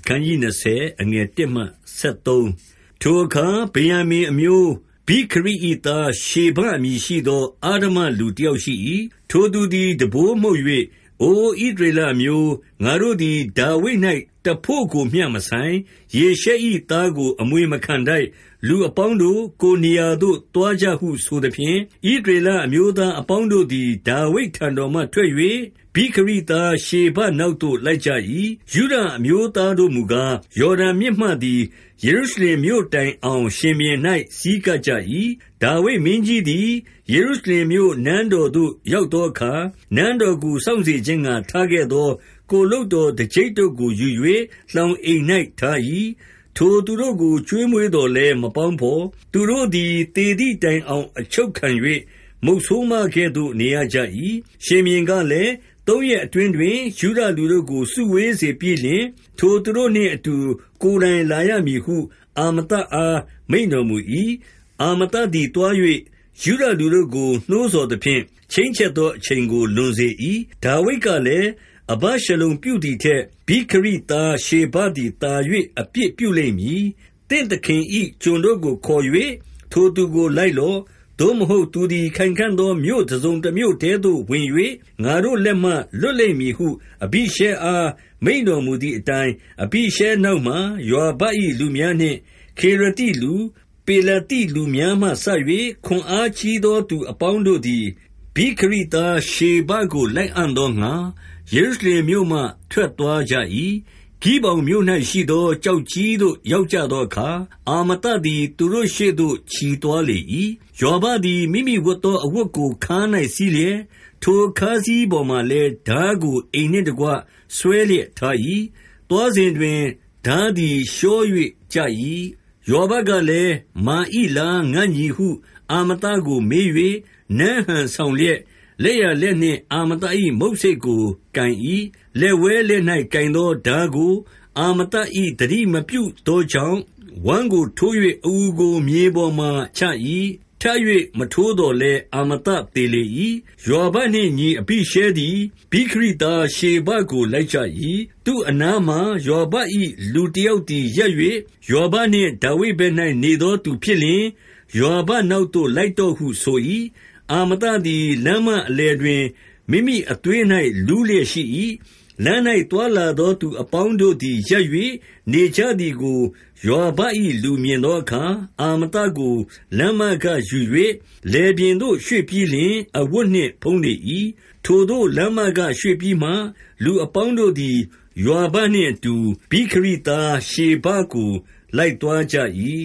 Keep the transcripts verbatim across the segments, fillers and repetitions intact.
ခန်းကြီး20အငယ်1မှ73ထိုအခါဗေယံမင်အမျိုးဘိခရိ၏သားရှေဘအမည်ရှိသောအာဒမလူတယောက်ရှိ၏ထိုသူသည်တဘိုးမှုတ်၍အိုဣသရေလအမျိုးငါတို့သည်ဒါဝိဒ်၌တဖို့ကိုမျှမဆိုင်ယေရှဲ၏သားကိုအမွေမခံတိုက်လူအပေါင်းတို့ကိုနေရာသို့တွားကြဟုဆိုသဖြင့်ဣသရေလအမျိုးသားအပေါင်းတို့သည်ဒါဝိဒ်ထံတော်မှထွက်၍ဘိခရိသားရှေဘနောက်သို့လိုက်ကြ၏ယုဒအမျိုးသားတို့မူကားယော်ဒန်မြစ်မှသည်ယေရုရှလင်မြို့တိုင်အောင်ရှင်ဘုရင်၌စီးကပ်ကြ၏ဒါဝိဒ်မင်းကြီးသည်ယေရုရှလင်မြို့နန်းတော်သို့ရောက်သောအခါနန်းတော်ကိုစောင့်စေခြင်းငှါထားခဲ့သောကိုယ်လုပ်တော်တကျိပ်တို့ကိုယူ၍လှောင်အိမ်၌ထား၏ထိုသူတို့ကိုကျွေးမွေးတော်လဲမပေါင်းဘော်သူတို့သည်တေသည့်တိုင်အောင်အချုပ်ခံ၍မုတ်ဆိုးမကဲ့သို့နေရကြ၏ရှင်ဘုရင်ကလည်းသုံးရက်အတွင်းတွင်ယူဒလူတို့ကိုစုဝေးစေပြီးလျှင်ထိုသူတို့နှင့်အတူကိုယ်တိုင်လာရမည်ဟုအာမသအားမိန့်တော်မူ၏အာမသသည်တွား၍ယူဒလူတို့ကိုနှိုးဆော်သဖြင့်ချိန်ချက်သောအချိန်ကိုလွန်စေ၏ဒါဝိဒ်ကလည်းအဘရှလုံပြုသည်ထက်ဘိခရိသားရှေဘသည်တာ၍အပြစ်ပြုလိမ့်မည်တင့်သခင်၏ကျွန်တို့ကိုခေါ်၍ထိုသူကိုလိုက်လော့သို့မဟုတ်သူသည်ခိုင်ခံ့သောမြို့တစ်စုံတစ်မြို့တဲသို့ဝင်၍ငါတို့လက်မှလွတ်လိမ့်မည်ဟုအဘိရှဲအားမိန့်တော်မူသည့်အတိုင်းအဘိရှဲနောက်မှယောဘ၏လူများနှင့်ခေရတိလူပေလတိလူများမှဆ၍ခွန်အားကြီးသောသူအပေါင်းတို့သည်ဘိခရိသားရှေဘကိုလိုက်အံ့သောငါယေရုရှလင်မြို့မှထွက်သွားကြ၏ဂိဗောင်မြို့၌ရှိသောကျောက်ကြီးသို့ရောက်ကြသောအခါအာမသသည်သူတို့ရှေ့သို့ချီသွားလေ၏ယောဘသည်မိမိဝတ်သောအဝတ်ကိုခါး၌စည်းလျက်ထိုခါးစည်းပေါ်မှလည်းဓာကိုအိမ်နှင့်တကွဆွဲလျက်ထား၏သွားစဉ်တွင်ဓာသည်လျှော၍ကျ၏ယောဘကလည်းမာဣလာငါညီဟုအာမသကိုမေး၍နန်းဟန်ဆောင်လျက်လက်ရလက်နှင့်အာမသ၏မုတ်ဆိတ်ကိုကန်၏လက်ဝဲလက်၌ကန်သောဓာကိုအာမသ၏တတိမပြုသောကြောင့်ဝမ်းကိုထိုး၍အူကိုမြေပေါ်မှချ၏ထ၍မထိုးတော်လဲအာမသသေလေ၏ယောဘနှင့်ညီအဘိရှဲသည်ဘိခရိသားရှေဘကိုလိုက်ကြ၏သူအနားမှာယောဘ၏လူတယောက်သည်ရပ်၍ယောဘနှင့်ဒါဝိဒ်ဘက်၌နေသောသူဖြစ်လျှင်ယောဘနောက်သို့လိုက်တော့ဟုဆို၏အာမသသည်လမ်းမအလယ်တွင်မိမိအသွေး၌လူးလျက်ရှိ၏လမ်း၌တွာလာသောသူအပေါင်းတို့သည်ရပ်၍နေကြသည်ကိုယောဘ၏လူမြင်သောအခါအာမသကိုလမ်းမကယူ၍လေပြင်သို့ရွှေ့ပြီးလျှင်အဝတ်နှင့်ဖုံးလေ၏ထိုသို့လမ်းမကရွှေ့ပြီးမှလူအပေါင်းတို့သည်ယောဘနှင့်အတူဘိခရိသားရှေဘကိုလိုက်သွားကြ၏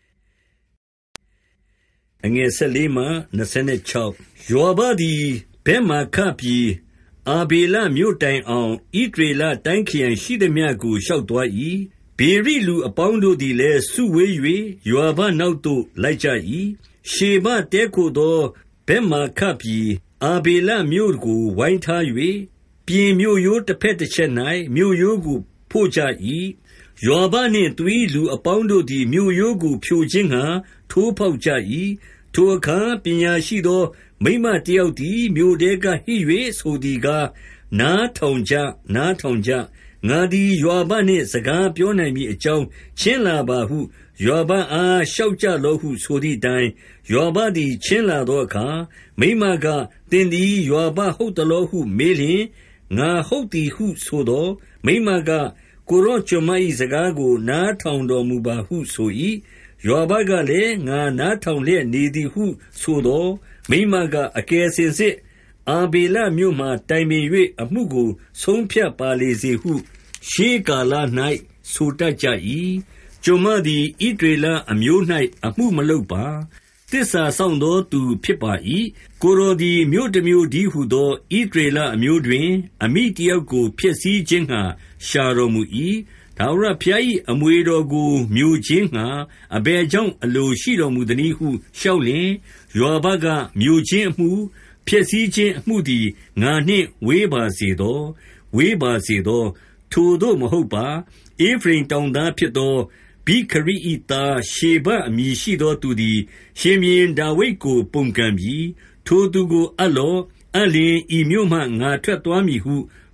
အငယ်၁၄မှ၂၆ယောဘသည်ဗက်မာခပြည်အာဗေလမြို့တိုင်အောင်ဣသရေလတိုင်းခရိုင်ရှိသမျှကိုရှောက်သွား၏ဗေရိလူအပေါင်းတို့သည်လည်းစုဝေး၍ယောဘနောက်သို့လိုက်ကြ၏ရှေဘတဲခိုသောဗက်မာခပြည်အာဗေလမြို့ကိုဝိုင်းထား၍ပြင်မြို့ရိုးတစ်ဖက်တစ်ချက်၌မြို့ရိုးကိုဖို့ကြ၏ယောဘနှင့်သူ၏လူအပေါင်းတို့သည်မြို့ရိုးကိုဖြိုခြင်းငှါထိုးဖောက်ကြ၏ထိုအခါပညာရှိသောမိန်းမတယောက်သည်မြို့ထဲကဟစ်၍ဆိုသည်ကားနားထောင်ကြနားထောင်ကြငါသည်ယောဘနှင့်စကားပြောနိုင်မည်အကြောင်းချဉ်းလာပါဟုယောဘအားလျှောက်ကြလော့ဟုဆိုသည့်အတိုင်းယောဘသည်ချဉ်းလာသောအခါမိန်းမကသင်သည်ယောဘဟုတ်သလောဟုမေးလျှင်ငါဟုတ်သည်ဟုဆိုသောမိန်းမကကိုရောကျွန်မ၏စကားကိုနားထောင်တော်မူပါဟုဆို၏ယောဘကလည်းငါနားထောင်လျက်နေသည်ဟုဆိုသောမိန်းမကအကယ်စင်စစ်အာဗေလမြို့မှတိုင်ပင်၍အမှုကိုဆုံးဖြတ်ပါလေစေဟုရှေးကာလ၌ဆိုတတ်ကြ၏ကျွန်မသည်ဣသရေလအမျိုး၌အမှုမလုပ်ပါသစ္စာစောင့်သောသူဖြစ်ပါ၏ကိုယ်တော်သည်မြို့တစ်မြို့တည်းဟုသောဣသရေလအမျိုးတွင်အမိတယောက်ကိုဖျက်ဆီးခြင်းငှါရှာတော်မူ၏ထာဝရဘုရား၏အမွေတော်ကိုမျိုခြင်းငှါအဘယ်ကြောင့်အလိုရှိတော်မူသနည်းဟုလျှောက်လျှင်ယောဘကမျိုခြင်းအမှုဖျက်ဆီးခြင်းအမှုသည်ငါနှင့်ဝေးပါစေသောဝေးပါစေသောထိုသို့မဟုတ်ပါဧဖရိမ်တောင်သားဖြစ်သောဘိခရိ၏သားရှေဘအမည်ရှိသောသူသည်ရှင်ဘုရင်ဒါဝိဒ်ကိုပုန်ကန်ပြီထိုသူကိုအပ်လော့အပ်လျှင်ဤမြို့မှငါထွက်သွားမည်ဟု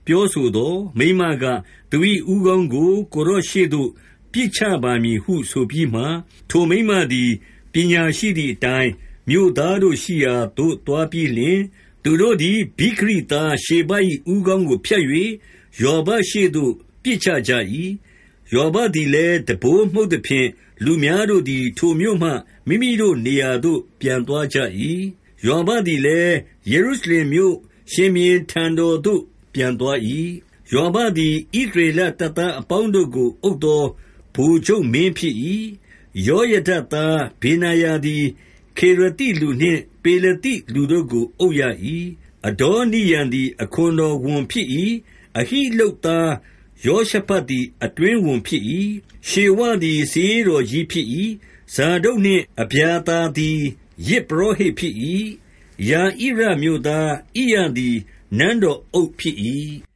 ပြောဆိုသော်မိန်းမကသူ၏ဦးခေါင်းကိုကိုယ်တော်ရှေ့သို့ပစ်ချပါမည်ဟုဆိုပြီးမှထိုမိန်းမသည်ပညာရှိသည့်အတိုင်းမြို့သားတို့ရှိရာသို့သွားပြီးလျှင်သူတို့သည်ဗိခရိသားရှေဘ၏ဦးခေါင်းကိုဖြတ်၍ယောဘရှေ့သို့ပစ်ချကြ၏ယောဘသည်လည်းတံပိုးမှုတ်သဖြင့်လူများတို့သည်ထိုမြို့မှမိမိတို့နေရာသို့ပြန်သွားကြ၏ယောဘသည်လည်းယေရုရှလင်မြို့ရှင်ဘုရင်ထံတော်သို့ပြန်သွား၏ယောဘသည်ဣသရေလတပ်သားအပေါင်းတို့ကိုအုပ်သောဗိုလ်ချုပ်မင်းဖြစ်၏ယောယဒသားဗေနာယသည်ခေရတိလူနှင့်ပေလတိလူတို့ကိုအုပ်ရ၏အဒေါနိယံသည်အခွန်တော်ဝန်ဖြစ်၏အဟိလုတ်သားယောရှဖတ်သည်အတွင်းဝန်ဖြစ်၏ရှေဝသည်စေတော်ကြီးဖြစ်၏ဇာဒုတ်နှင့်အဗျာသာသည်ယစ်ပရောဟိတ်ဖြစ်၏ယာဣရမြို့သားဣရသည်နန်းတော်အုပ်ဖြစ်၏